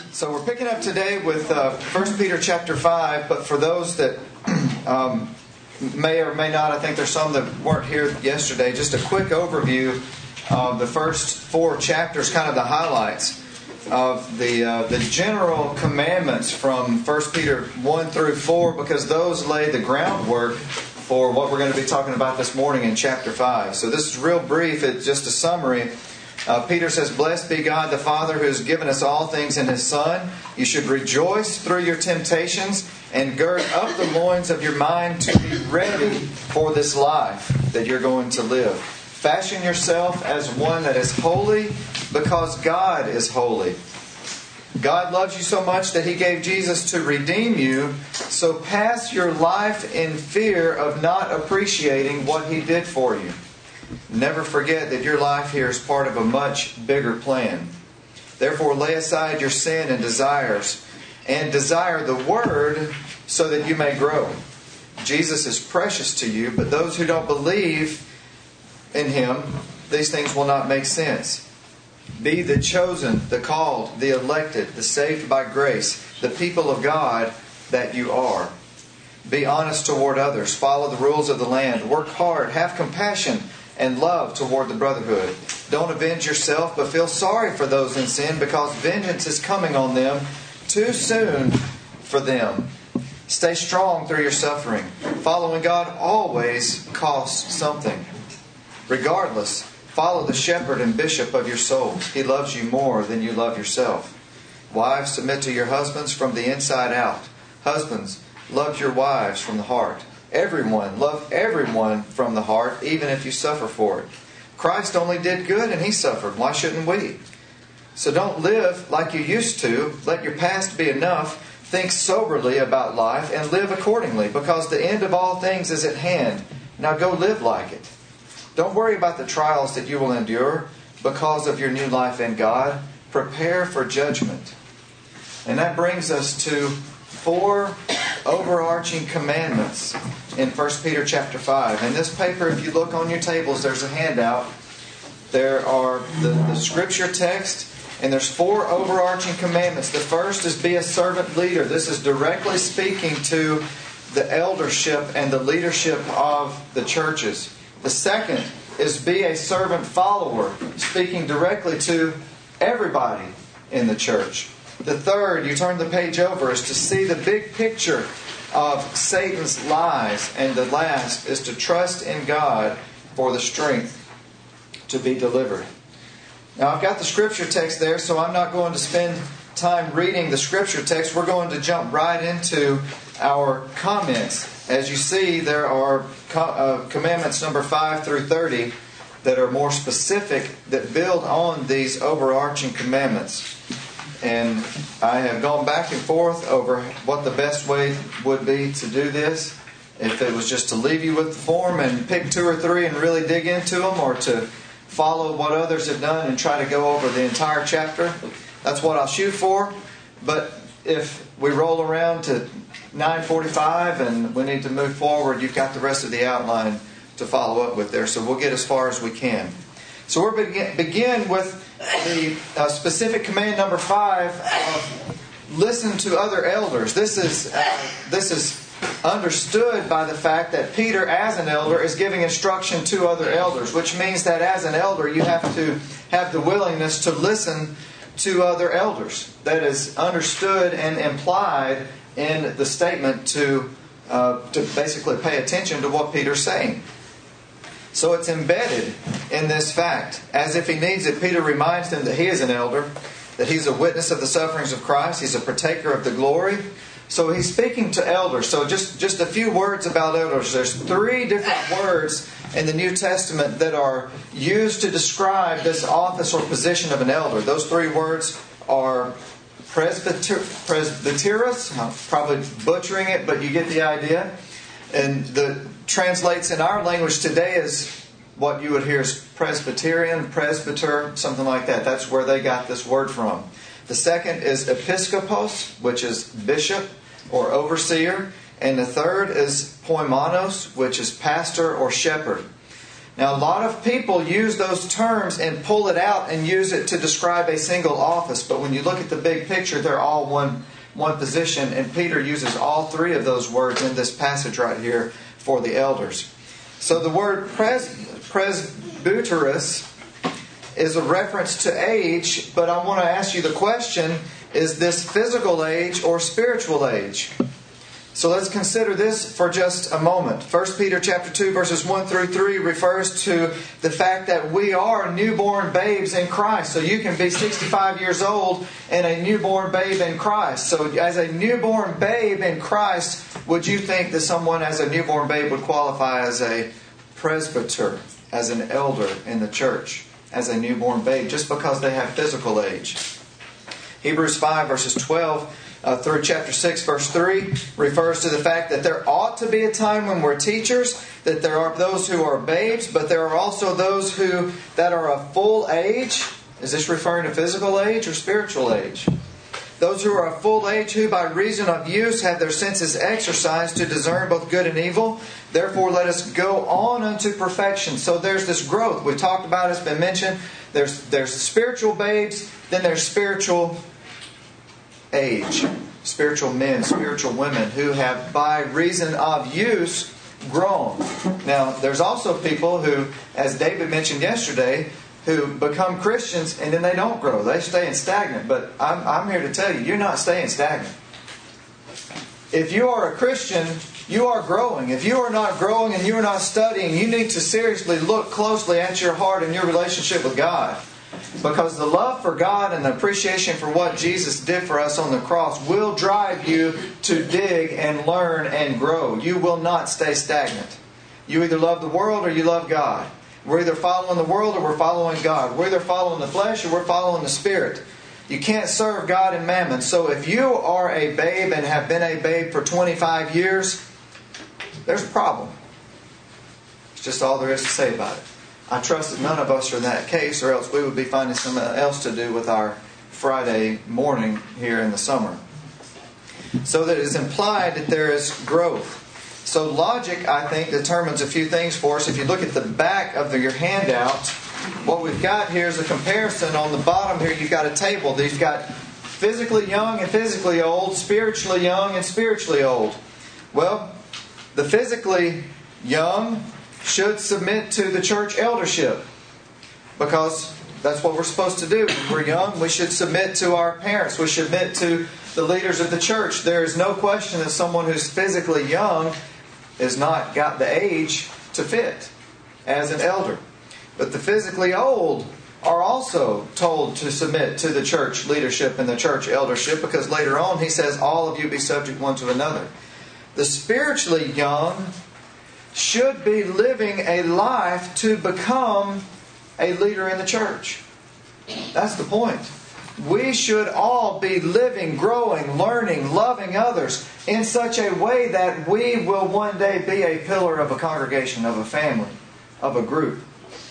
So we're picking up today with 1 Peter chapter 5, but for those that may or may not, I think there's some that weren't here yesterday, just a quick overview of the first 4 chapters, kind of the highlights of the general commandments from 1 Peter 1 through 4, because those lay the groundwork for what we're going to be talking about this morning in chapter 5. So this is real brief. It's just a summary. Peter says, "Blessed be God the Father who has given us all things in His Son. You should rejoice through your temptations and gird up the loins of your mind to be ready for this life that you're going to live. Fashion yourself as one that is holy because God is holy. God loves you so much that He gave Jesus to redeem you. So pass your life in fear of not appreciating what He did for you. Never forget that your life here is part of a much bigger plan. Therefore, lay aside your sin and desires, and desire the Word so that you may grow. Jesus is precious to you, but those who don't believe in Him, these things will not make sense. Be the chosen, the called, the elected, the saved by grace, the people of God that you are. Be honest toward others. Follow the rules of the land. Work hard. Have compassion and love toward the brotherhood. Don't avenge yourself, but feel sorry for those in sin, because vengeance is coming on them too soon for them. Stay strong through your suffering. Following God always costs something. Regardless, follow the shepherd and bishop of your souls. He loves you more than you love yourself. Wives, submit to your husbands from the inside out. Husbands, love your wives from the heart. Everyone, love everyone from the heart, even if you suffer for it. Christ only did good and He suffered. Why shouldn't we? So don't live like you used to. Let your past be enough. Think soberly about life and live accordingly, because the end of all things is at hand. Now go live like it. Don't worry about the trials that you will endure because of your new life in God. Prepare for judgment. And that brings us to 4 overarching commandments in 1 Peter chapter 5. In this paper, if you look on your tables, there's a handout. There are the scripture text, and there's 4 overarching commandments. The first is be a servant leader. This is directly speaking to the eldership and the leadership of the churches. The second is be a servant follower, speaking directly to everybody in the church. The third, you turn the page over, is to see the big picture of Satan's lies. And the last is to trust in God for the strength to be delivered. Now, I've got the scripture text there, so I'm not going to spend time reading the scripture text. We're going to jump right into our comments. As you see, there are commandments number 5 through 30 that are more specific, that build on these overarching commandments. And I have gone back and forth over what the best way would be to do this. If it was just to leave you with the form and pick 2 or 3 and really dig into them, or to follow what others have done and try to go over the entire chapter, that's what I'll shoot for. But if we roll around to 9:45 and we need to move forward, you've got the rest of the outline to follow up with there. So we'll get as far as we can. So we'll begin with the specific command number 5 of listen to other elders. This is understood by the fact that Peter, as an elder, is giving instruction to other elders, which means that as an elder you have to have the willingness to listen to other elders. That is understood and implied in the statement to basically pay attention to what Peter's saying. So it's embedded in this fact. As if he needs it, Peter reminds them that he is an elder, that he's a witness of the sufferings of Christ, he's a partaker of the glory. So he's speaking to elders. So just a few words about elders. There's 3 different words in the New Testament that are used to describe this office or position of an elder. Those 3 words are presbyteros. I'm probably butchering it, but you get the idea. And the translates in our language today as what you would hear as Presbyterian, presbyter, something like that. That's where they got this word from. The second is episkopos, which is bishop or overseer. And the third is poimanos, which is pastor or shepherd. Now, a lot of people use those terms and pull it out and use it to describe a single office. But when you look at the big picture, they're all one position. And Peter uses all three of those words in this passage right here for the elders. So the word presbyteros is a reference to age. But I want to ask you the question, is this physical age or spiritual age? So let's consider this for just a moment. 1 Peter chapter 2 verses 1 through 3 refers to the fact that we are newborn babes in Christ. So you can be 65 years old and a newborn babe in Christ. So as a newborn babe in Christ, would you think that someone as a newborn babe would qualify as a presbyter, as an elder in the church, as a newborn babe, just because they have physical age? Hebrews 5 verses 12 through chapter 6 verse 3 refers to the fact that there ought to be a time when we're teachers, that there are those who are babes, but there are also those that are of full age. Is this referring to physical age or spiritual age? Those who are of full age, who by reason of use have their senses exercised to discern both good and evil. Therefore let us go on unto perfection. So there's this growth. We talked about it, it's been mentioned. There's spiritual babes, then there's spiritual age, spiritual men, spiritual women who have by reason of use grown. Now there's also people who, as David mentioned yesterday, who become Christians and then they don't grow. They stay stagnant. But I'm here to tell you, you're not staying stagnant. If you are a Christian, you are growing. If you are not growing and you are not studying, you need to seriously look closely at your heart and your relationship with God. Because the love for God and the appreciation for what Jesus did for us on the cross will drive you to dig and learn and grow. You will not stay stagnant. You either love the world or you love God. We're either following the world or we're following God. We're either following the flesh or we're following the Spirit. You can't serve God and mammon. So if you are a babe and have been a babe for 25 years, there's a problem. It's just all there is to say about it. I trust that none of us are in that case, or else we would be finding something else to do with our Friday morning here in the summer. So that it is implied that there is growth. So logic, I think, determines a few things for us. If you look at the back of your handout, what we've got here is a comparison. On the bottom here, you've got a table. You've got physically young and physically old, spiritually young and spiritually old. Well, the physically young should submit to the church eldership, because that's what we're supposed to do. When we're young, we should submit to our parents. We should submit to the leaders of the church. There is no question that someone who's physically young has not got the age to fit as an elder. But the physically old are also told to submit to the church leadership and the church eldership, because later on he says, all of you be subject one to another. The spiritually young should be living a life to become a leader in the church. That's the point. We should all be living, growing, learning, loving others in such a way that we will one day be a pillar of a congregation, of a family, of a group.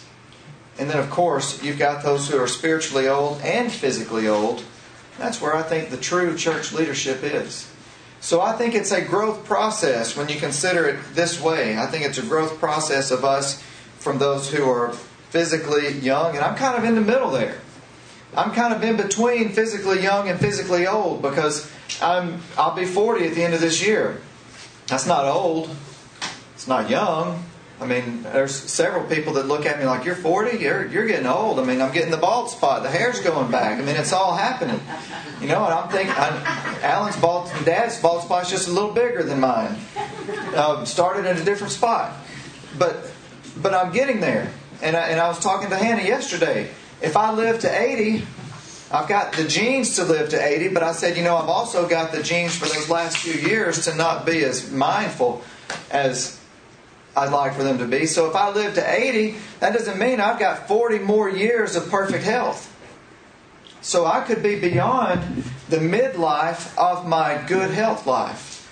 And then, of course, you've got those who are spiritually old and physically old. That's where I think the true church leadership is. So I think it's a growth process when you consider it this way. I think it's a growth process of us from those who are physically young. And I'm kind of in the middle there. I'm kind of in between physically young and physically old, because I'll be 40 at the end of this year. That's not old. It's not young. I mean, there's several people that look at me like, you're 40? You're getting old. I mean, I'm getting the bald spot. The hair's going back. I mean, it's all happening. You know, and I'm thinking, Alan's bald, Dad's bald spot's just a little bigger than mine. Started at a different spot. But I'm getting there. And I was talking to Hannah yesterday. If I live to 80, I've got the genes to live to 80, but I said, you know, I've also got the genes for those last few years to not be as mindful as I'd like for them to be. So if I live to 80, that doesn't mean I've got 40 more years of perfect health. So I could be beyond the midlife of my good health life.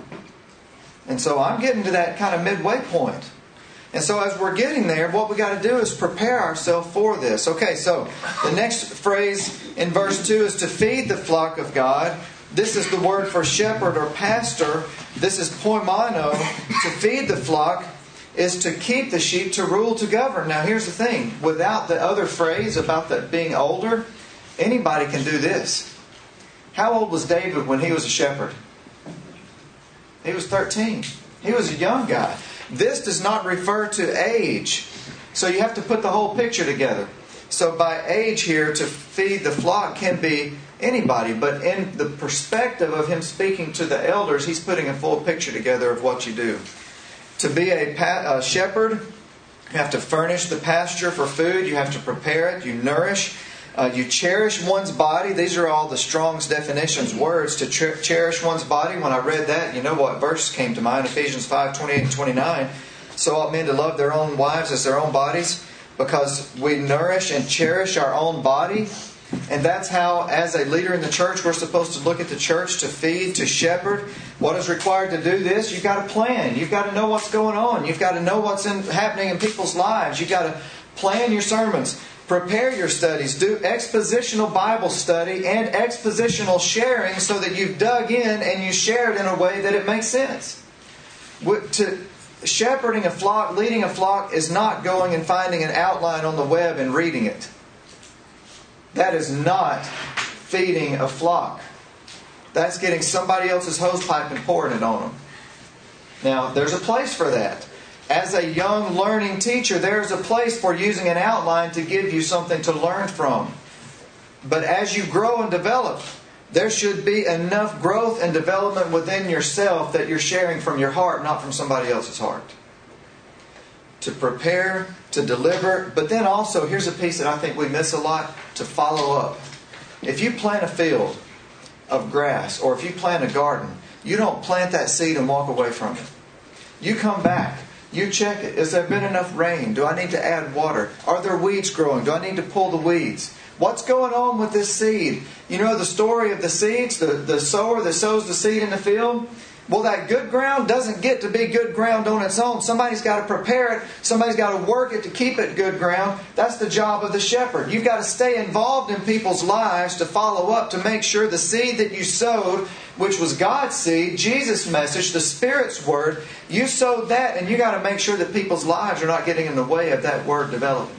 And so I'm getting to that kind of midway point. And so as we're getting there, what we got to do is prepare ourselves for this. Okay, so the next phrase in verse 2 is to feed the flock of God. This is the word for shepherd or pastor. This is poimano, to feed the flock. is to keep the sheep, to rule, to govern. Now here's the thing. Without the other phrase about that being older, anybody can do this. How old was David when he was a shepherd? He was 13. He was a young guy. This does not refer to age. So you have to put the whole picture together. So by age here, to feed the flock can be anybody. But in the perspective of him speaking to the elders, he's putting a full picture together of what you do. To be a shepherd, you have to furnish the pasture for food. You have to prepare it. You nourish. You cherish one's body. These are all the Strong's definitions words. To cherish one's body. When I read that, you know what verse came to mind? Ephesians 5:28 and 29. So ought men to love their own wives as their own bodies, because we nourish and cherish our own body. And that's how, as a leader in the church, we're supposed to look at the church, to feed, to shepherd. What is required to do this? You've got to plan. You've got to know what's going on. You've got to know what's happening in people's lives. You've got to plan your sermons. Prepare your studies. Do expositional Bible study and expositional sharing so that you've dug in and you share it in a way that it makes sense. Shepherding a flock, leading a flock, is not going and finding an outline on the web and reading it. That is not feeding a flock. That's getting somebody else's hose pipe and pouring it on them. Now, there's a place for that. As a young learning teacher, there's a place for using an outline to give you something to learn from. But as you grow and develop, there should be enough growth and development within yourself that you're sharing from your heart, not from somebody else's heart. To prepare, to deliver, but then also, here's a piece that I think we miss a lot, to follow up. If you plant a field of grass, or if you plant a garden, you don't plant that seed and walk away from it. You come back. You check it. Has there been enough rain? Do I need to add water? Are there weeds growing? Do I need to pull the weeds? What's going on with this seed? You know the story of the seeds, the sower that sows the seed in the field? Well, that good ground doesn't get to be good ground on its own. Somebody's got to prepare it. Somebody's got to work it to keep it good ground. That's the job of the shepherd. You've got to stay involved in people's lives to follow up, to make sure the seed that you sowed, which was God's seed, Jesus' message, the Spirit's word, you sowed that, and you got to make sure that people's lives are not getting in the way of that word developing.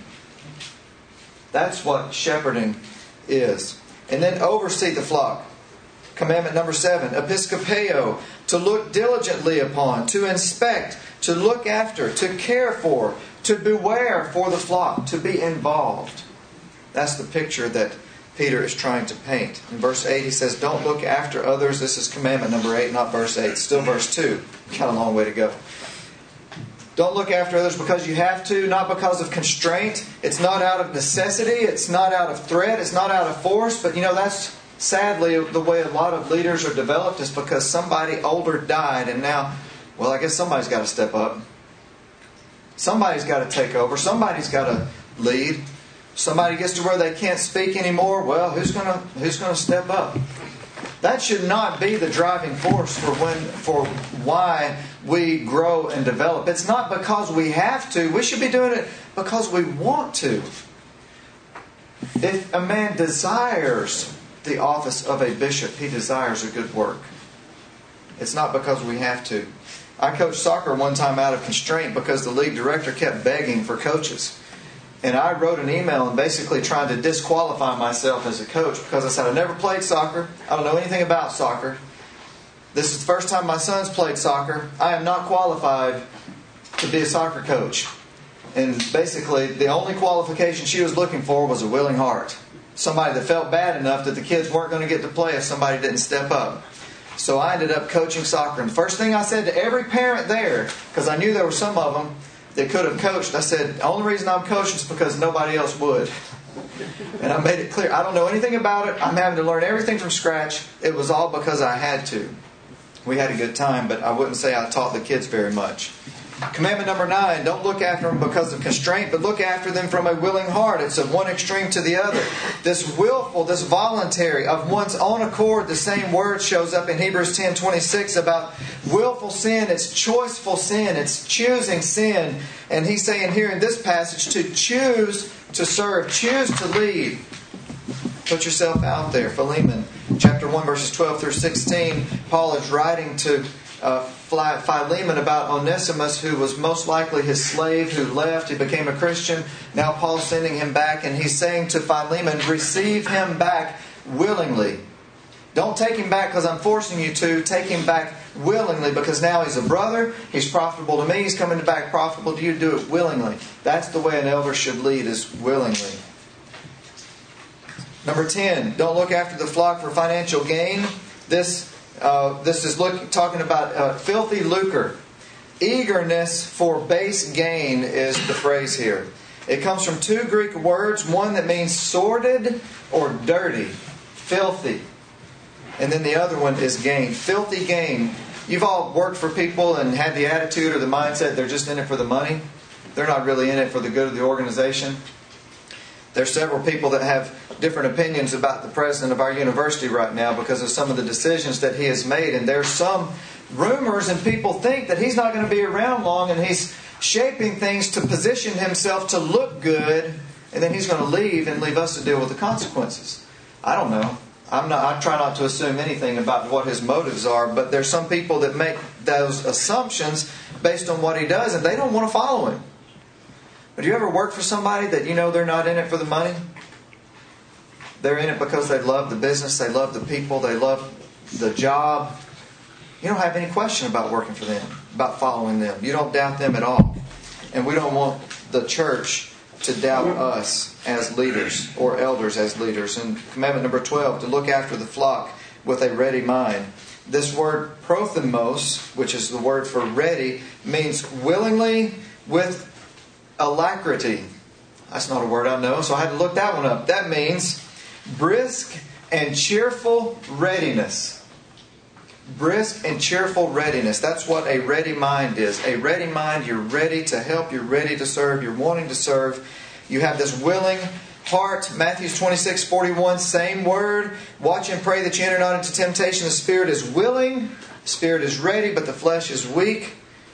That's what shepherding is. And then oversee the flock. Commandment number 7, episkopeo, to look diligently upon, to inspect, to look after, to care for, to beware for the flock, to be involved. That's the picture that Peter is trying to paint. In verse 8 he says, don't look after others. This is commandment number 8, not verse 8. Still verse 2. Got a long way to go. Don't look after others because you have to, not because of constraint. It's not out of necessity. It's not out of threat. It's not out of force. But that's sadly the way a lot of leaders are developed, is because somebody older died and now, well, I guess somebody's got to step up. Somebody's got to take over. Somebody's got to lead. Somebody gets to where they can't speak anymore. Well, who's going to step up? That should not be the driving force for why we grow and develop. It's not because we have to. We should be doing it because we want to. If a man desires the office of a bishop, he desires a good work. It's not because we have to. I coached soccer one time out of constraint because the league director kept begging for coaches. And I wrote an email and basically tried to disqualify myself as a coach because I said, I never played soccer. I don't know anything about soccer. This is the first time my son's played soccer. I am not qualified to be a soccer coach. And basically, the only qualification she was looking for was a willing heart. Somebody that felt bad enough that the kids weren't going to get to play if somebody didn't step up. So I ended up coaching soccer. And the first thing I said to every parent there, because I knew there were some of them that could have coached, I said, the only reason I'm coaching is because nobody else would. And I made it clear, I don't know anything about it. I'm having to learn everything from scratch. It was all because I had to. We had a good time, but I wouldn't say I taught the kids very much. Commandment number 9, don't look after them because of constraint, but look after them from a willing heart. It's of one extreme to the other. This willful, this voluntary, of one's own accord, the same word shows up in Hebrews 10:26 about willful sin. It's choiceful sin. It's choosing sin. And he's saying here in this passage to choose to serve, choose to lead. Put yourself out there. Philemon chapter 1 verses 12 through 16. Paul is writing to Philemon about Onesimus, who was most likely his slave who left. He became a Christian. Now Paul's sending him back, and he's saying to Philemon, receive him back willingly. Don't take him back because I'm forcing you to. Take him back willingly, because now he's a brother. He's profitable to me. He's coming back profitable to you. Do it willingly. That's the way an elder should lead, is willingly. Number 10, don't look after the flock for financial gain. This is talking about filthy lucre. Eagerness for base gain is the phrase here. It comes from two Greek words, one that means sordid or dirty, filthy. And then the other one is gain, filthy gain. You've all worked for people and had the attitude or the mindset they're just in it for the money. They're not really in it for the good of the organization. There's several people that have different opinions about the president of our university right now because of some of the decisions that he has made. And there's some rumors, and people think that he's not going to be around long, and he's shaping things to position himself to look good, and then he's going to leave and leave us to deal with the consequences. I don't know. I try not to assume anything about what his motives are, but there's some people that make those assumptions based on what he does, and they don't want to follow him. But do you ever work for somebody that you know they're not in it for the money? They're in it because they love the business, they love the people, they love the job. You don't have any question about working for them, about following them. You don't doubt them at all. And we don't want the church to doubt us as leaders or elders as leaders. And commandment number 12, to look after the flock with a ready mind. This word prothemos, which is the word for ready, means willingly with alacrity. That's not a word I know, so I had to look that one up. That means brisk and cheerful readiness. Brisk and cheerful readiness. That's what a ready mind is. A ready mind, you're ready to help, you're ready to serve, you're wanting to serve. You have this willing heart. Matthew 26:41, same word. Watch and pray that you enter not into temptation. The spirit is willing, the spirit is ready, but the flesh is weak.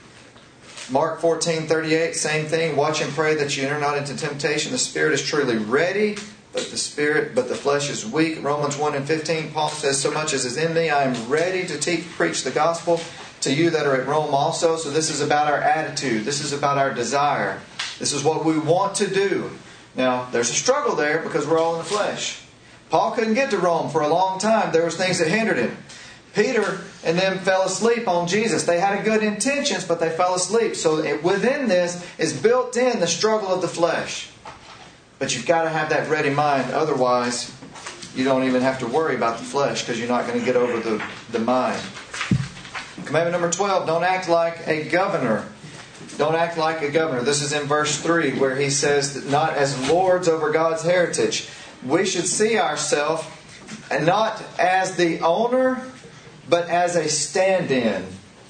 Mark 14:38, same thing. Watch and pray that you enter not into temptation. The spirit is truly ready, but the flesh is weak. Romans 1:15, Paul says, so much as is in me, I am ready to preach the gospel to you that are at Rome also. So this is about our attitude. This is about our desire. This is what we want to do. Now, there's a struggle there because we're all in the flesh. Paul couldn't get to Rome for a long time. There was things that hindered him. Peter and them fell asleep on Jesus. They had good intentions, but they fell asleep. So within this is built in the struggle of the flesh. But you've got to have that ready mind. Otherwise, you don't even have to worry about the flesh because you're not going to get over the mind. Commandment number 12, don't act like a governor. Don't act like a governor. This is in verse 3 where he says that not as lords over God's heritage. We should see ourselves not as the owner, but as a stand-in,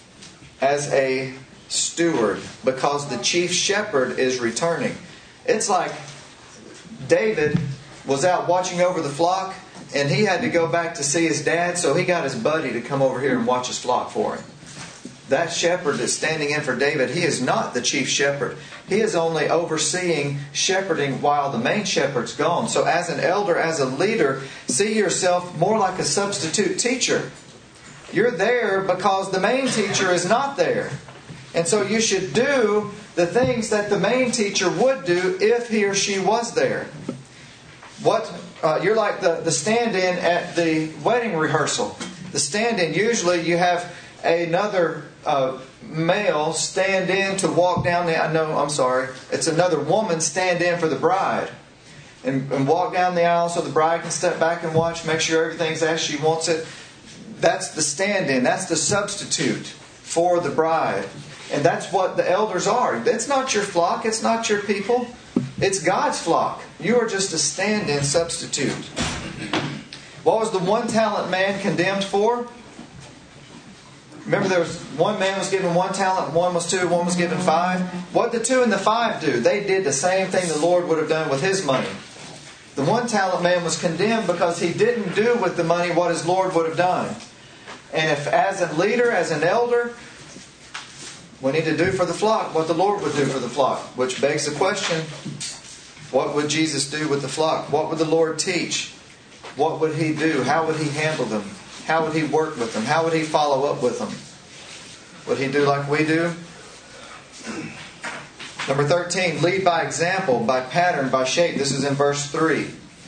as a steward, because the chief shepherd is returning. It's like David was out watching over the flock, and he had to go back to see his dad, so he got his buddy to come over here and watch his flock for him. That shepherd that's standing in for David, he is not the chief shepherd. He is only overseeing shepherding while the main shepherd's gone. So as an elder, as a leader, see yourself more like a substitute teacher. You're there because the main teacher is not there. And so you should do the things that the main teacher would do if he or she was there. You're like the stand-in at the wedding rehearsal. The stand-in, usually you have another male stand in to walk down it's another woman stand in for the bride. And walk down the aisle so the bride can step back and watch, make sure everything's as she wants it. That's the stand-in. That's the substitute for the bride. And that's what the elders are. It's not your flock. It's not your people. It's God's flock. You are just a stand-in substitute. What was the one talent man condemned for? Remember, there was one man was given 1 talent, one was 2, one was given 5. What did the 2 and the 5 do? They did the same thing the Lord would have done with His money. The 1 talent man was condemned because he didn't do with the money what his Lord would have done. And if as a leader, as an elder, we need to do for the flock what the Lord would do for the flock. Which begs the question, what would Jesus do with the flock? What would the Lord teach? What would He do? How would He handle them? How would He work with them? How would He follow up with them? Would he do like we do? Number 13, lead by example, by pattern, by shape. This is in verse 3.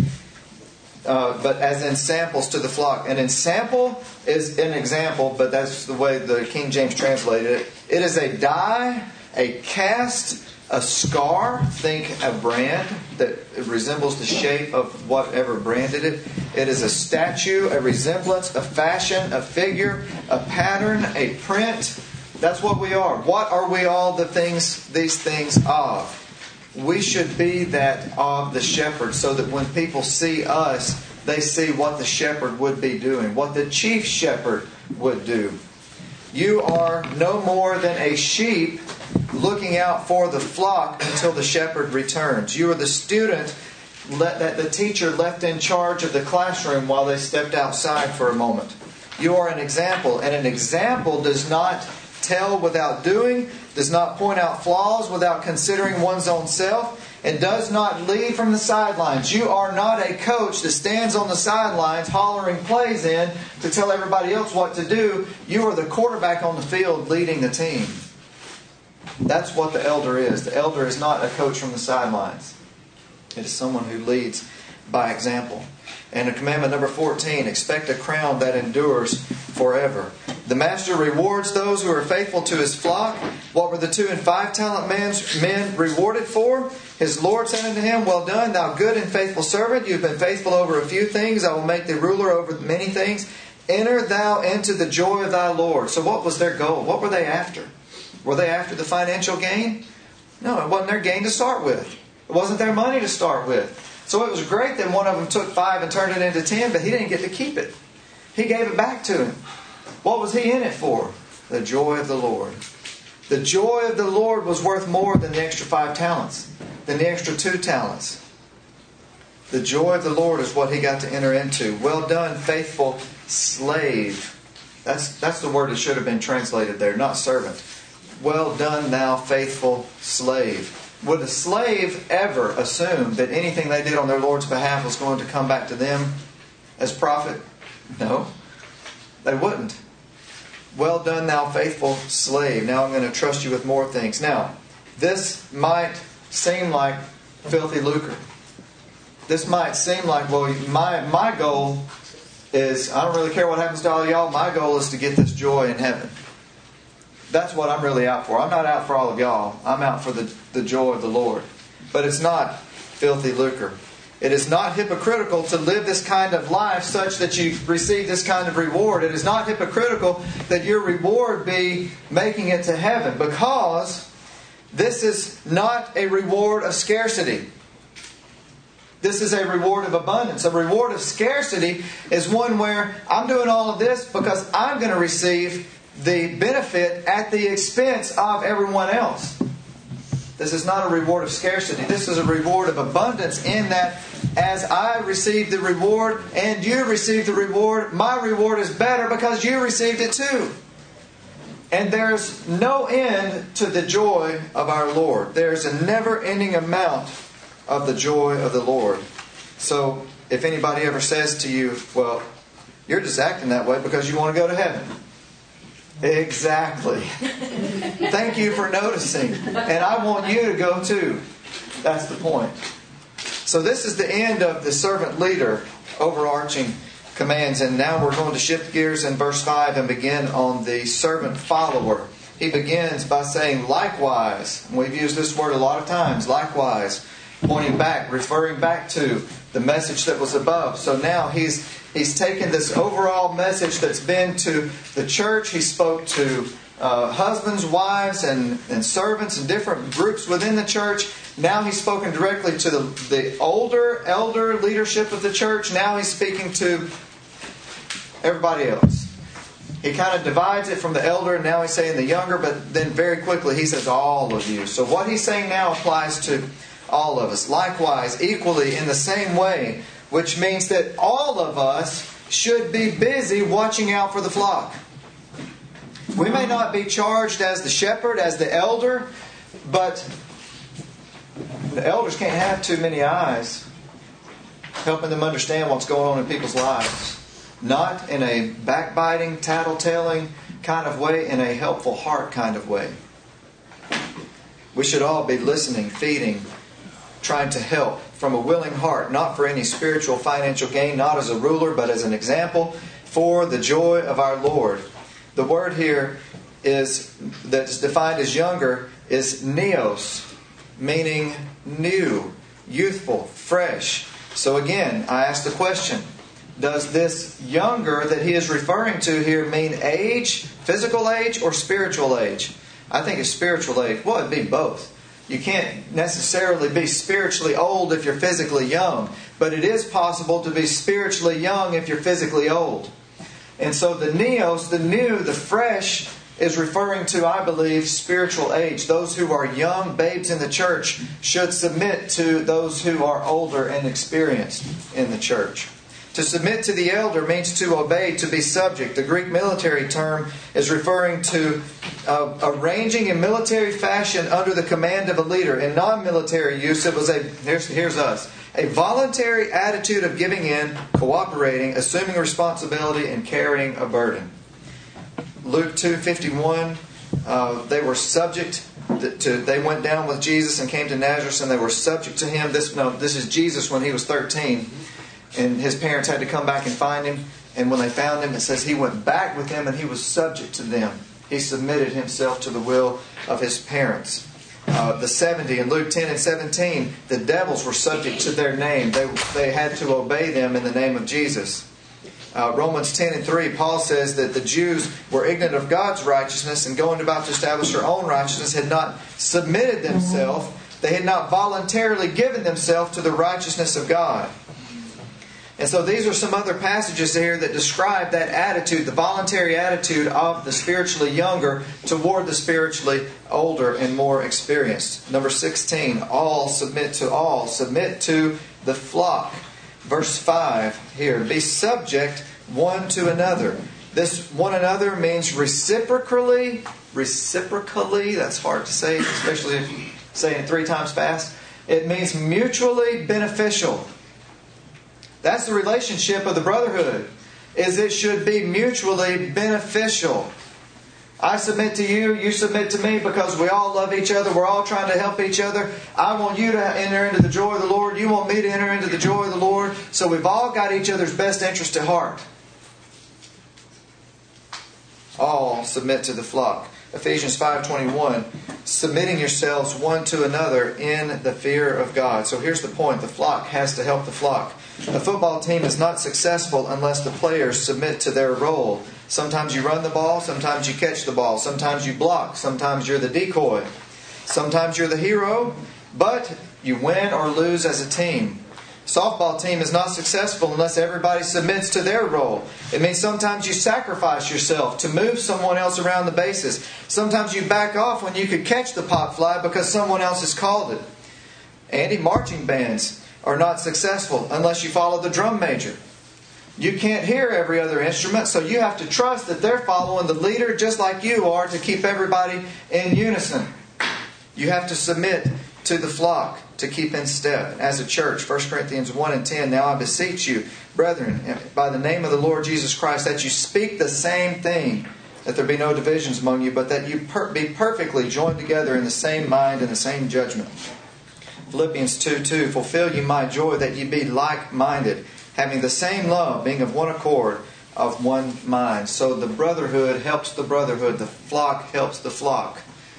But as in samples to the flock. And in sample is an example, but that's the way the King James translated it. It is a die, a cast, a scar. Think a brand that resembles the shape of whatever branded it. It is a statue, a resemblance, a fashion, a figure, a pattern, a print. That's what we are. What are we all these things of? We should be that of the shepherd, so that when people see us, they see what the shepherd would be doing, what the chief shepherd would do. You are no more than a sheep looking out for the flock until the shepherd returns. You are the student that the teacher left in charge of the classroom while they stepped outside for a moment. You are an example, and an example does not tell without doing, does not point out flaws without considering one's own self, and does not lead from the sidelines. You are not a coach that stands on the sidelines hollering plays in to tell everybody else what to do. You are the quarterback on the field leading the team. That's what the elder is. The elder is not a coach from the sidelines. It is someone who leads by example. And commandment number 14, expect a crown that endures forever. The master rewards those who are faithful to his flock. What were the 2 and 5 talent men rewarded for? His Lord said unto him, well done, thou good and faithful servant. You've been faithful over a few things. I will make thee ruler over many things. Enter thou into the joy of thy Lord. So what was their goal? What were they after? Were they after the financial gain? No, it wasn't their gain to start with. It wasn't their money to start with. So it was great that one of them took 5 and turned it into 10, but he didn't get to keep it. He gave it back to him. What was he in it for? The joy of the Lord. The joy of the Lord was worth more than the extra 5 talents, than the extra 2 talents. The joy of the Lord is what he got to enter into. Well done, faithful slave. That's the word that should have been translated there, not servant. Well done, thou faithful slave. Would a slave ever assume that anything they did on their Lord's behalf was going to come back to them as profit? No, they wouldn't. Well done, thou faithful slave. Now I'm going to trust you with more things. Now, this might seem like filthy lucre. This might seem like, well, my goal is, I don't really care what happens to all of y'all. My goal is to get this joy in heaven. That's what I'm really out for. I'm not out for all of y'all. I'm out for the joy of the Lord. But it's not filthy lucre. It is not hypocritical to live this kind of life such that you receive this kind of reward. It is not hypocritical that your reward be making it to heaven, because this is not a reward of scarcity. This is a reward of abundance. A reward of scarcity is one where I'm doing all of this because I'm going to receive the benefit at the expense of everyone else. This is not a reward of scarcity. This is a reward of abundance, in that as I receive the reward and you receive the reward, my reward is better because you received it too. And there's no end to the joy of our Lord. There's a never-ending amount of the joy of the Lord. So if anybody ever says to you, well, you're just acting that way because you want to go to heaven. Exactly. Thank you for noticing. And I want you to go too. That's the point. So this is the end of the servant leader overarching commands. And now we're going to shift gears in verse 5 and begin on the servant follower. He begins by saying, likewise. And we've used this word a lot of times. Likewise. Pointing back, referring back to the message that was above. So now he's taken this overall message that's been to the church. He spoke to husbands, wives, and servants and different groups within the church. Now he's spoken directly to the elder leadership of the church. Now he's speaking to everybody else. He kind of divides it from the elder, and now he's saying the younger, but then very quickly he says all of you. So what he's saying now applies to all of us. Likewise, equally in the same way, which means that all of us should be busy watching out for the flock. We may not be charged as the shepherd, as the elder, but the elders can't have too many eyes helping them understand what's going on in people's lives. Not in a backbiting, tattletelling, kind of way, in a helpful heart kind of way. We should all be listening, feeding, trying to help from a willing heart, not for any spiritual financial gain, not as a ruler, but as an example for the joy of our Lord. The word here that's defined as younger is neos, meaning new, youthful, fresh. So again, I ask the question, does this younger that he is referring to here mean age, physical age, or spiritual age? I think it's spiritual age. Well, it'd be both. You can't necessarily be spiritually old if you're physically young, but it is possible to be spiritually young if you're physically old. And so the neos, the new, the fresh, is referring to, I believe, spiritual age. Those who are young babes in the church should submit to those who are older and experienced in the church. To submit to the elder means to obey, to be subject. The Greek military term is referring to arranging in military fashion under the command of a leader. In non-military use, it was here's us, a voluntary attitude of giving in, cooperating, assuming responsibility, and carrying a burden. Luke 2:51, they were subject they went down with Jesus and came to Nazareth, and they were subject to him. This is Jesus when he was 13. And his parents had to come back and find him. And when they found him, it says he went back with them and he was subject to them. He submitted himself to the will of his parents. The 70 in Luke 10 and 17, the devils were subject to their name. They had to obey them in the name of Jesus. Romans 10 and 3, Paul says that the Jews were ignorant of God's righteousness and going about to establish their own righteousness, had not submitted themselves. They had not voluntarily given themselves to the righteousness of God. And so these are some other passages here that describe that attitude, the voluntary attitude of the spiritually younger toward the spiritually older and more experienced. Number 16, all submit to all. Submit to the flock. Verse 5 here, be subject one to another. This one another means reciprocally. Reciprocally, that's hard to say, especially if you say it 3 times fast. It means mutually beneficial. That's the relationship of the brotherhood, is it should be mutually beneficial. I submit to you, you submit to me, because we all love each other. We're all trying to help each other. I want you to enter into the joy of the Lord. You want me to enter into the joy of the Lord. So we've all got each other's best interest at heart. All submit to the flock. Ephesians 5:21, submitting yourselves one to another in the fear of God. So here's the point. The flock has to help the flock. A football team is not successful unless the players submit to their role. Sometimes you run the ball, sometimes you catch the ball, sometimes you block, sometimes you're the decoy, sometimes you're the hero, but you win or lose as a team. Softball team is not successful unless everybody submits to their role. It means sometimes you sacrifice yourself to move someone else around the bases. Sometimes you back off when you could catch the pop fly because someone else has called it. Marching bands are not successful unless you follow the drum major. You can't hear every other instrument, so you have to trust that they're following the leader just like you are to keep everybody in unison. You have to submit to the flock to keep in step. As a church, 1 Corinthians 1 and 10, now I beseech you, brethren, by the name of the Lord Jesus Christ, that you speak the same thing, that there be no divisions among you, but that you be perfectly joined together in the same mind and the same judgment. Philippians 2:2, fulfill you my joy, that ye be like-minded, having the same love, being of one accord, of one mind. So the brotherhood helps the brotherhood. The flock helps the flock.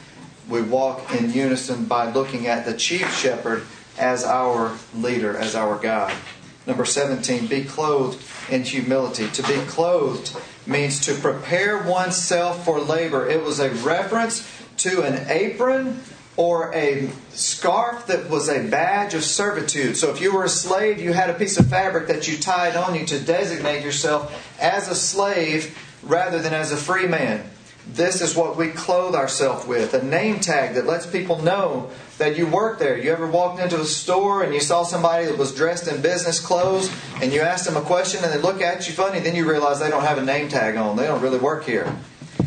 We walk in unison by looking at the chief shepherd as our leader, as our guide. Number 17, be clothed in humility. To be clothed means to prepare oneself for labor. It was a reference to an apron or a scarf that was a badge of servitude. So if you were a slave, you had a piece of fabric that you tied on you to designate yourself as a slave rather than as a free man. This is what we clothe ourselves with. A name tag that lets people know that you work there. You ever walked into a store and you saw somebody that was dressed in business clothes and you asked them a question and they look at you funny, then you realize they don't have a name tag on. They don't really work here.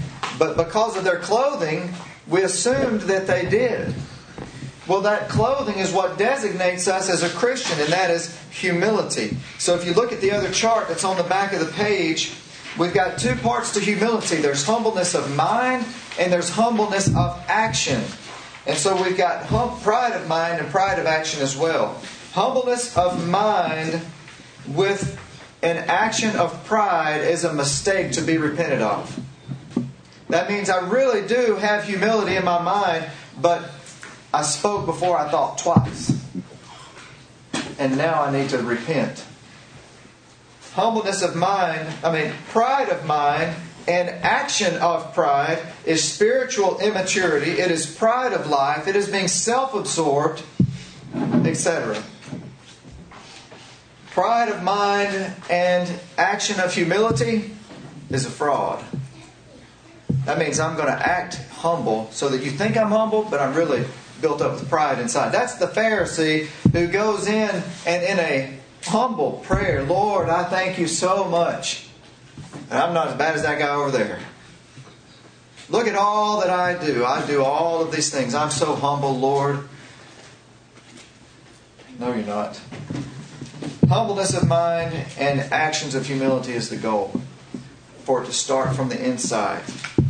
But because of their clothing, we assumed that they did. Well, that clothing is what designates us as a Christian, and that is humility. So if you look at the other chart that's on the back of the page, we've got two parts to humility. There's humbleness of mind and there's humbleness of action. And so we've got pride of mind and pride of action as well. Humbleness of mind with an action of pride is a mistake to be repented of. That means I really do have humility in my mind, but I spoke before I thought twice. And now I need to repent. Humbleness of mind, pride of mind and action of pride is spiritual immaturity. It is pride of life. It is being self-absorbed, etc. Pride of mind and action of humility is a fraud. That means I'm going to act humble so that you think I'm humble, but I'm really built up with pride inside. That's the Pharisee who goes in and in a humble prayer, Lord, I thank you so much. And I'm not as bad as that guy over there. Look at all that I do. I do all of these things. I'm so humble, Lord. No, you're not. Humbleness of mind and actions of humility is the goal. For it to start from the inside.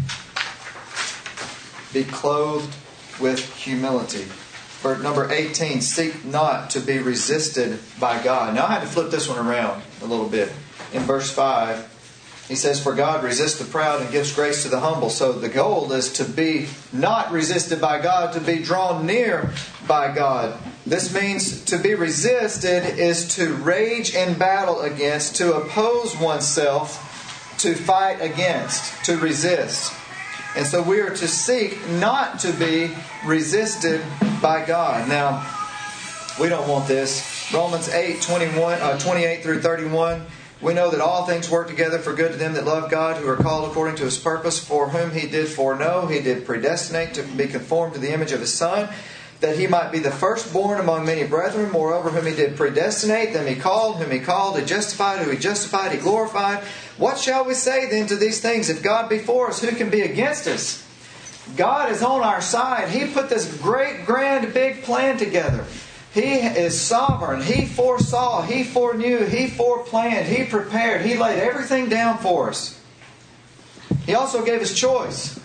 Be clothed with humility. For number 18, seek not to be resisted by God. Now I had to flip this one around a little bit. In verse 5, he says, for God resists the proud and gives grace to the humble. So the goal is to be not resisted by God, to be drawn near by God. This means to be resisted is to rage in battle against, to oppose oneself, to fight against, to resist. And so we are to seek not to be resisted by God. Now, we don't want this. Romans 8:28 through 31. We know that all things work together for good to them that love God, who are called according to His purpose, for whom He did foreknow, He did predestinate to be conformed to the image of His Son, that He might be the firstborn among many brethren. Moreover, whom He did predestinate, them He called. Whom He called, He justified. Who He justified, He glorified. What shall we say then to these things? If God be for us, who can be against us? God is on our side. He put this great, grand, big plan together. He is sovereign. He foresaw. He foreknew. He foreplanned. He prepared. He laid everything down for us. He also gave us choice.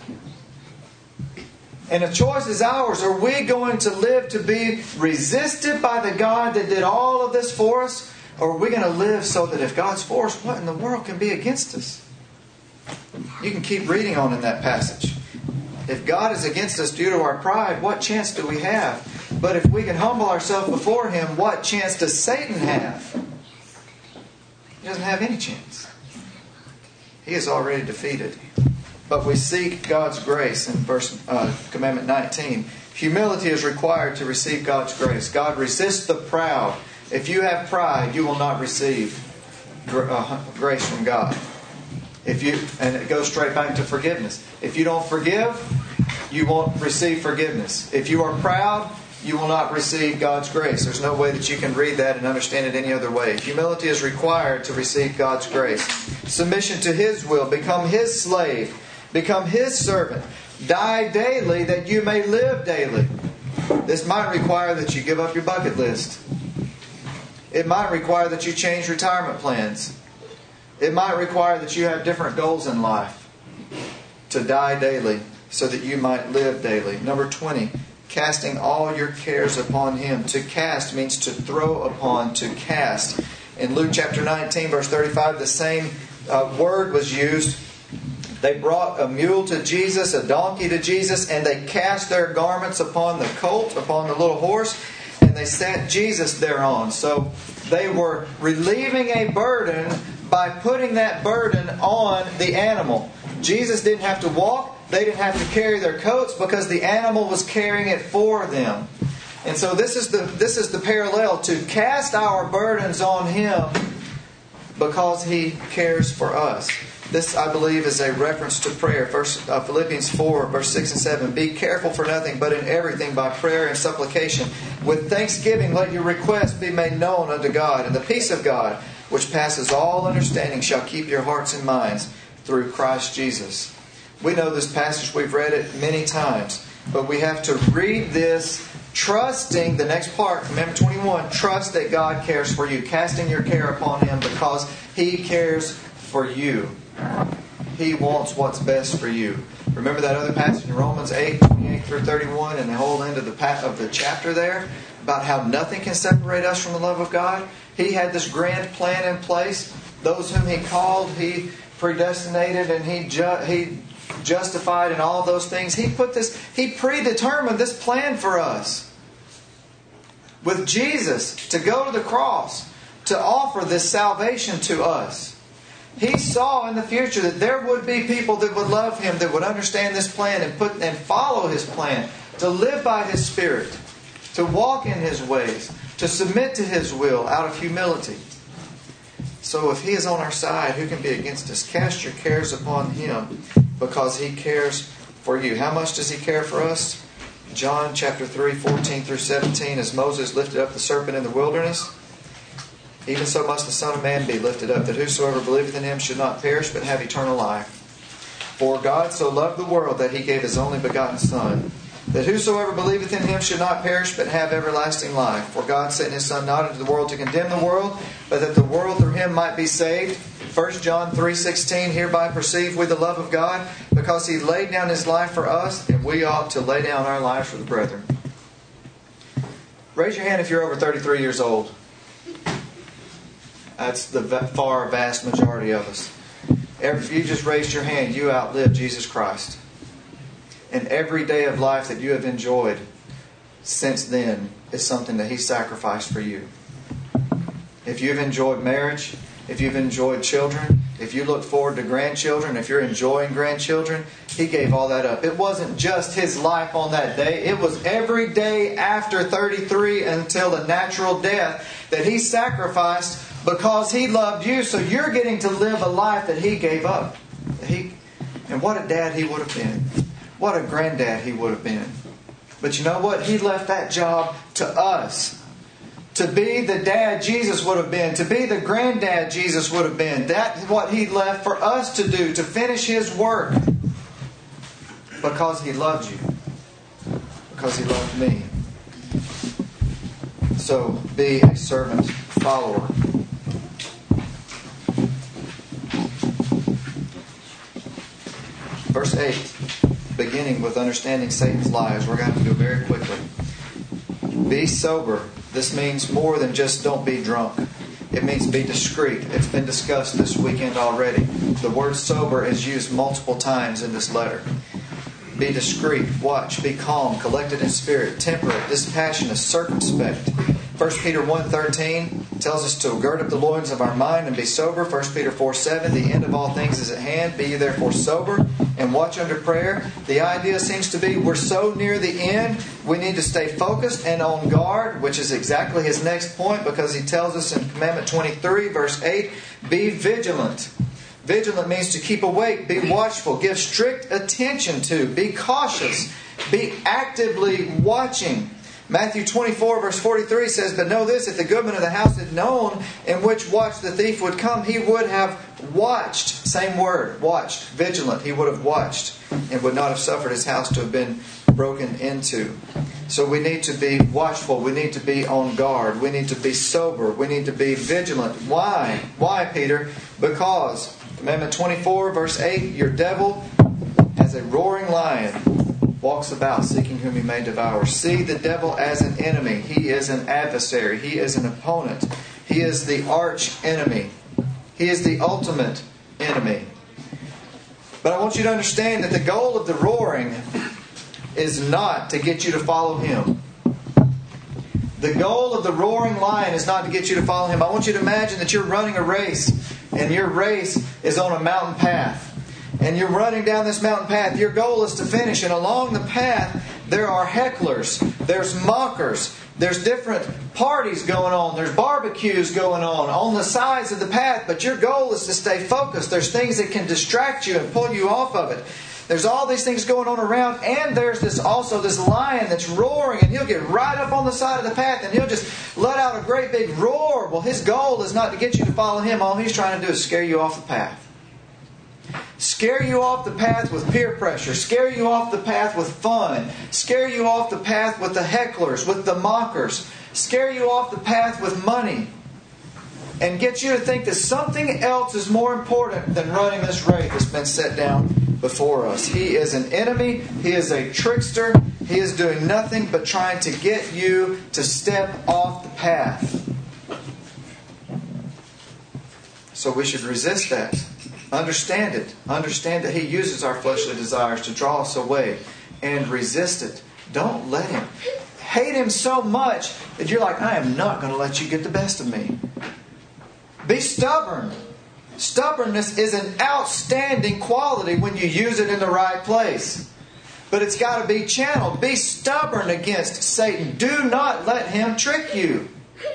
And the choice is ours. Are we going to live to be resisted by the God that did all of this for us? Or are we going to live so that if God's for us, what in the world can be against us? You can keep reading on in that passage. If God is against us due to our pride, what chance do we have? But if we can humble ourselves before Him, what chance does Satan have? He doesn't have any chance. He is already defeated. But we seek God's grace in Commandment 19. Humility is required to receive God's grace. God resists the proud. If you have pride, you will not receive grace from God. And it goes straight back to forgiveness. If you don't forgive, you won't receive forgiveness. If you are proud, you will not receive God's grace. There's no way that you can read that and understand it any other way. Humility is required to receive God's grace. Submission to His will. Become His slave. Become His servant. Die daily that you may live daily. This might require that you give up your bucket list. It might require that you change retirement plans. It might require that you have different goals in life. To die daily so that you might live daily. Number 20. Casting all your cares upon Him. To cast means to throw upon, to cast. In Luke chapter 19 verse 35 the same word was used. They brought a mule to Jesus, a donkey to Jesus, and they cast their garments upon the colt, upon the little horse, and they sat Jesus thereon. So they were relieving a burden by putting that burden on the animal. Jesus didn't have to walk. They didn't have to carry their coats because the animal was carrying it for them. And so this is the parallel, to cast our burdens on Him because He cares for us. This, I believe, is a reference to prayer. Philippians 4, verse 6 and 7. Be careful for nothing, but in everything by prayer and supplication. With thanksgiving let your requests be made known unto God. And the peace of God, which passes all understanding, shall keep your hearts and minds through Christ Jesus. We know this passage. We've read it many times. But we have to read this trusting, the next part, Commandment 21, trust that God cares for you. Casting your care upon Him because He cares for you. He wants what's best for you. Remember that other passage in Romans 8:28-31 and the whole end of the chapter there about how nothing can separate us from the love of God? He had this grand plan in place. Those whom He called, He predestinated, and He justified, and all those things. He predetermined this plan for us. With Jesus to go to the cross, to offer this salvation to us. He saw in the future that there would be people that would love Him, that would understand this plan and follow His plan, to live by His Spirit, to walk in His ways, to submit to His will out of humility. So if He is on our side, who can be against us? Cast your cares upon Him, because He cares for you. How much does He care for us? John chapter 3, 14-17, as Moses lifted up the serpent in the wilderness, even so must the Son of Man be lifted up, that whosoever believeth in Him should not perish, but have eternal life. For God so loved the world that He gave His only begotten Son, that whosoever believeth in Him should not perish, but have everlasting life. For God sent His Son not into the world to condemn the world, but that the world through Him might be saved. 1 John 3:16, hereby perceive we the love of God, because He laid down His life for us, and we ought to lay down our lives for the brethren. Raise your hand if you're over 33 years old. That's the vast majority of us. If you just raised your hand, you outlived Jesus Christ. And every day of life that you have enjoyed since then is something that He sacrificed for you. If you've enjoyed marriage, if you've enjoyed children, if you look forward to grandchildren, if you're enjoying grandchildren, He gave all that up. It wasn't just His life on that day. It was every day after 33 until the natural death that He sacrificed because He loved you. So you're getting to live a life that He gave up. And what a dad He would have been. What a granddad He would have been. But you know what? He left that job to us. To be the dad Jesus would have been. To be the granddad Jesus would have been. That's what He left for us to do. To finish His work. Because He loved you. Because He loved me. So be a servant follower. Verse 8. Beginning with understanding Satan's lies. We're going to have to go very quickly. Be sober. This means more than just don't be drunk. It means be discreet. It's been discussed this weekend already. The word sober is used multiple times in this letter. Be discreet, watch, be calm, collected in spirit, temperate, dispassionate, circumspect. 1 Peter 1:13 tells us to gird up the loins of our mind and be sober. 1 Peter 4:7, the end of all things is at hand. Be ye therefore sober and watch under prayer. The idea seems to be we're so near the end, we need to stay focused and on guard, which is exactly his next point, because he tells us in Commandment 23, verse 8, be vigilant. Vigilant means to keep awake, be watchful, give strict attention to, be cautious, be actively watching. Matthew 24 verse 43 says, but know this, if the goodman of the house had known in which watch the thief would come, he would have watched. Same word, watched, vigilant. He would have watched and would not have suffered his house to have been broken into. So we need to be watchful. We need to be on guard. We need to be sober. We need to be vigilant. Why? Why, Peter? Because Commandment 24 verse 8, your devil, as a roaring lion, walks about seeking whom he may devour. See the devil as an enemy. He is an adversary. He is an opponent. He is the arch enemy. He is the ultimate enemy. But I want you to understand that the goal of the roaring is not to get you to follow him. The goal of the roaring lion is not to get you to follow him. I want you to imagine that you're running a race, and your race is on a mountain path. And you're running down this mountain path. Your goal is to finish. And along the path, there are hecklers. There's mockers. There's different parties going on. There's barbecues going on the sides of the path. But your goal is to stay focused. There's things that can distract you and pull you off of it. There's all these things going on around. And there's also this lion that's roaring. And he'll get right up on the side of the path. And he'll just let out a great big roar. Well, his goal is not to get you to follow him. All he's trying to do is scare you off the path. Scare you off the path with peer pressure. Scare you off the path with fun. Scare you off the path with the hecklers, with the mockers. Scare you off the path with money. and get you to think that something else is more important than running this race that's been set down before us. He is an enemy. He is a trickster. He is doing nothing but trying to get you to step off the path. So we should resist that. Understand it. Understand that he uses our fleshly desires to draw us away, and resist it. Don't let him. Hate him so much that you're like, I am not going to let you get the best of me. Be stubborn. Stubbornness is an outstanding quality when you use it in the right place. But it's got to be channeled. Be stubborn against Satan. Do not let him trick you.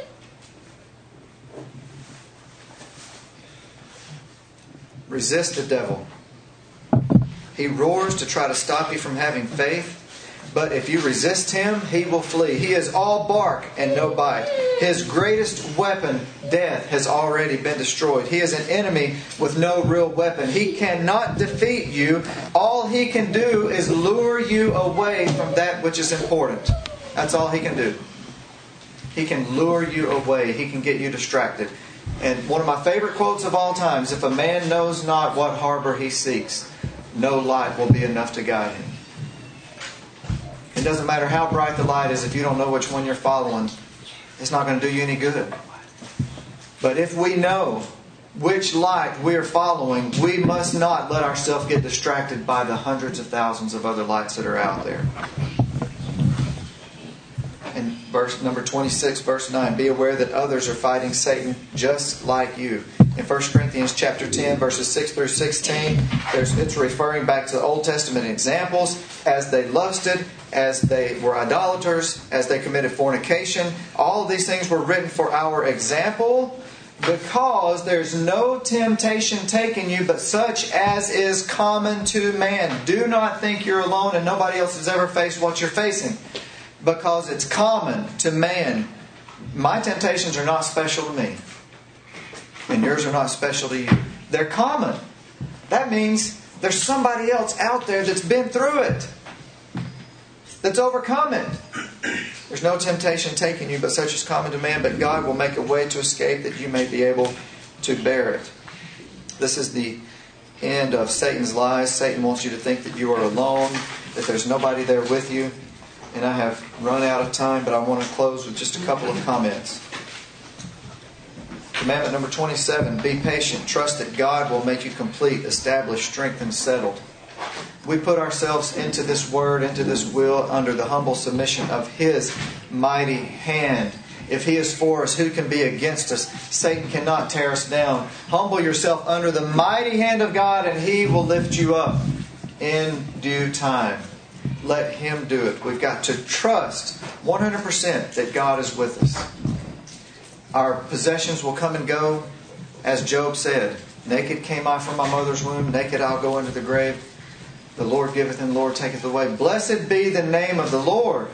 Resist the devil. He roars to try to stop you from having faith. But if you resist him, he will flee. He is all bark and no bite. His greatest weapon, death, has already been destroyed. He is an enemy with no real weapon. He cannot defeat you. All he can do is lure you away from that which is important. That's all he can do. He can lure you away. He can get you distracted. And one of my favorite quotes of all time is, if a man knows not what harbor he seeks, no light will be enough to guide him. It doesn't matter how bright the light is, if you don't know which one you're following, it's not going to do you any good. But if we know which light we're following, we must not let ourselves get distracted by the hundreds of thousands of other lights that are out there. In verse number 26, verse 9, be aware that others are fighting Satan just like you. In 1 Corinthians chapter 10, verses 6 through 16, it's referring back to the Old Testament examples as they lusted, as they were idolaters, as they committed fornication. All of these things were written for our example, because there's no temptation taking you but such as is common to man. Do not think you're alone and nobody else has ever faced what you're facing, because it's common to man. My temptations are not special to me, and yours are not special to you. They're common. That means there's somebody else out there that's been through it, that's overcome it. There's no temptation taking you but such as common to man, but God will make a way to escape that you may be able to bear it. This is the end of Satan's lies. Satan wants you to think that you are alone, that there's nobody there with you. And I have run out of time, but I want to close with just a couple of comments. Commandment number 27, be patient. Trust that God will make you complete, established, strengthened, settled. We put ourselves into this word, into this will, under the humble submission of His mighty hand. If He is for us, who can be against us? Satan cannot tear us down. Humble yourself under the mighty hand of God, and He will lift you up in due time. Let Him do it. We've got to trust 100% that God is with us. Our possessions will come and go. As Job said, naked came I from my mother's womb, naked I'll go into the grave. The Lord giveth and the Lord taketh away. Blessed be the name of the Lord.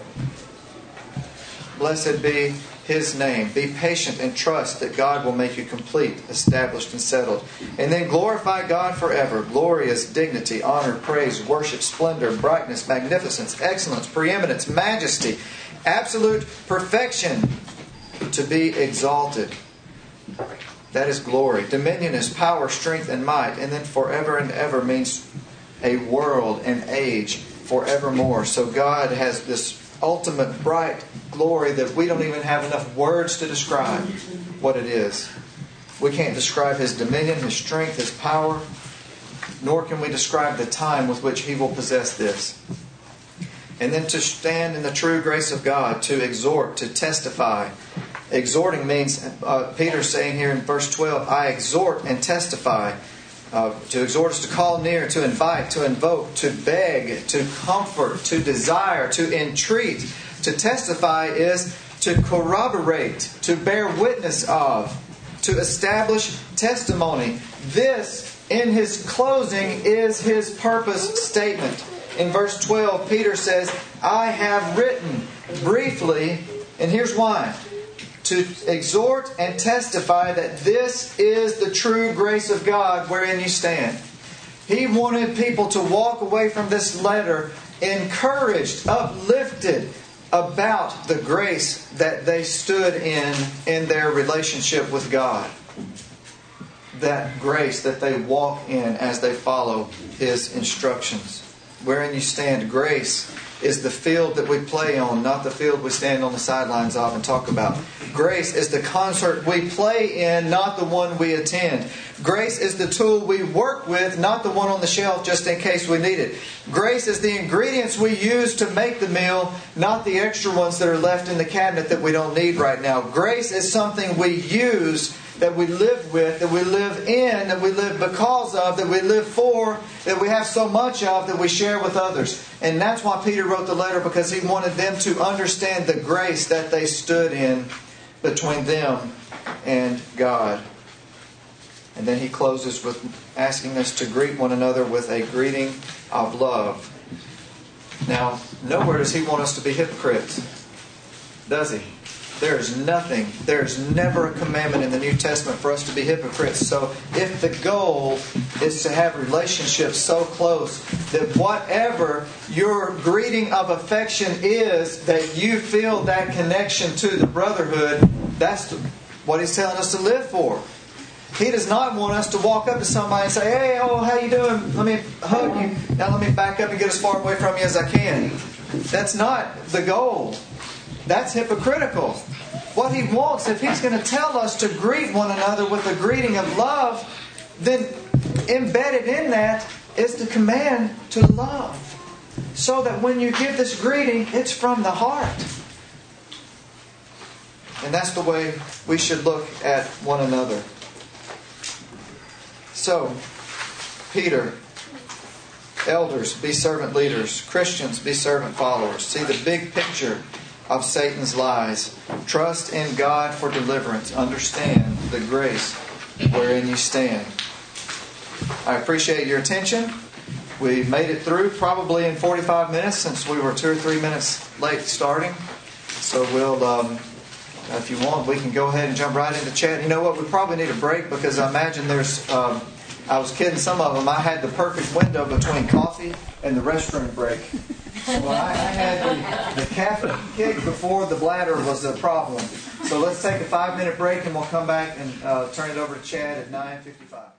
Blessed be His name. Be patient and trust that God will make you complete, established, and settled. And then glorify God forever. Glorious dignity, honor, praise, worship, splendor, brightness, magnificence, excellence, preeminence, majesty, absolute perfection to be exalted. That is glory. Dominion is power, strength, and might. And then forever and ever means a world and age forevermore. So God has this ultimate bright glory that we don't even have enough words to describe what it is. We can't describe His dominion, His strength, His power, nor can we describe the time with which He will possess this. And then to stand in the true grace of God, to exhort, to testify. Exhorting means, Peter's saying here in verse 12, I exhort and testify. To exhort is to call near, to invite, to invoke, to beg, to comfort, to desire, to entreat. To testify is to corroborate, to bear witness of, to establish testimony. This, in his closing, is his purpose statement. In verse 12, Peter says, I have written briefly, and here's why. To exhort and testify that this is the true grace of God wherein you stand. He wanted people to walk away from this letter encouraged, uplifted about the grace that they stood in their relationship with God. that grace that they walk in as they follow His instructions. Wherein you stand. Grace is the field that we play on, not the field we stand on the sidelines of and talk about. Grace is the concert we play in, not the one we attend. Grace is the tool we work with, not the one on the shelf just in case we need it. Grace is the ingredients we use to make the meal, not the extra ones that are left in the cabinet that we don't need right now. Grace is something we use, that we live with, that we live in, that we live because of, that we live for, that we have so much of, that we share with others. And that's why Peter wrote the letter, because he wanted them to understand the grace that they stood in between them and God. And then he closes with asking us to greet one another with a greeting of love. Now, nowhere does he want us to be hypocrites, does he? There's never a commandment in the New Testament for us to be hypocrites. So if the goal is to have relationships so close that whatever your greeting of affection is, that you feel that connection to the brotherhood, that's what he's telling us to live for. He does not want us to walk up to somebody and say, "Hey, how you doing? Let me hug you. Now let me back up and get as far away from you as I can." That's not the goal. That's hypocritical. What he wants, if he's going to tell us to greet one another with a greeting of love, then embedded in that is the command to love. So that when you give this greeting, it's from the heart. And that's the way we should look at one another. So, Peter, elders, be servant leaders. Christians, be servant followers. See the big picture of Satan's lies. Trust in God for deliverance. Understand the grace wherein you stand. I appreciate your attention. We made it through probably in 45 minutes, since we were 2 or 3 minutes late starting. So we'll, if you want, we can go ahead and jump right into chat. You know what? We probably need a break, because I imagine there's... I was kidding some of them. I had the perfect window between coffee and the restroom break. Well, I had the caffeine kick before the bladder was a problem. So let's take a 5-minute break, and we'll come back and turn it over to Chad at 9:55.